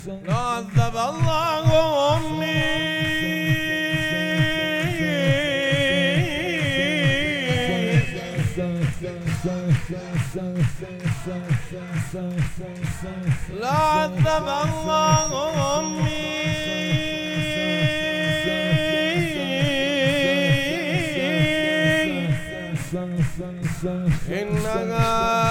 لا عذب الله أمي لا عذب الله أمي إنها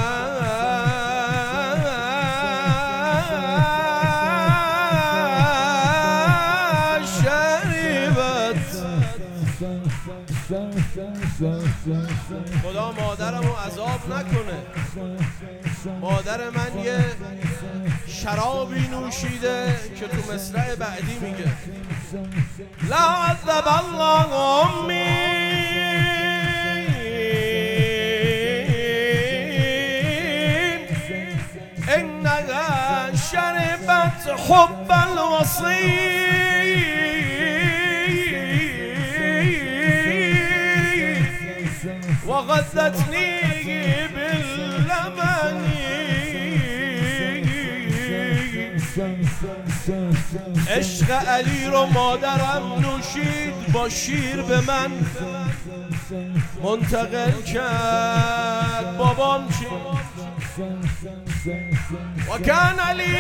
خدا مادرمو عذاب نکنه. مادر من یه شرابی نوشیده که تو مصرع بعدی میگه لا عذب الله امي انها شربت حب الوصي وغذتني باللبن عشق علی رو مادرم نوشید با شیر به من منتقل کرد. بابام چی؟ و کان علی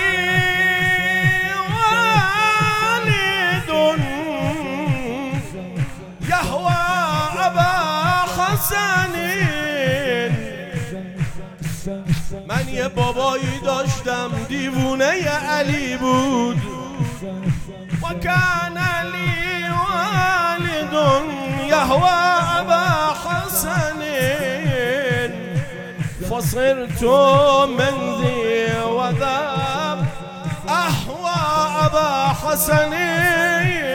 والد یهوی ابا حسنین. من یه بابایی داشتم دیوونه علی بود. و کان علی والد یهوی ابا حسنین فصرت من ذی و ذاب اهوى ابا حسنین.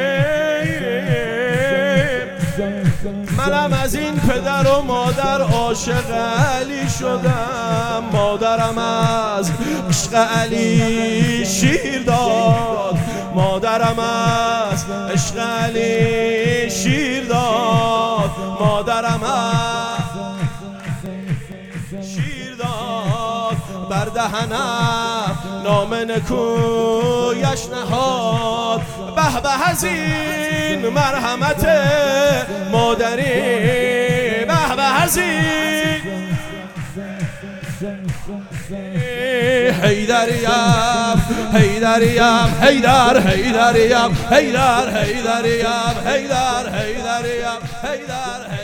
منم از این پدر و مادر عاشق علی شدم. مادرم از عشق علی شیر داد. مادرم از عشق علی شیر داد. مادرم از شیر داد. بر دهنم نام نکویش نهاد. به به از این مرحمت مادری. به به از این حیدریم حیدریم حیدر حیدریم حیدر حیدریم حیدر حیدریم حیدر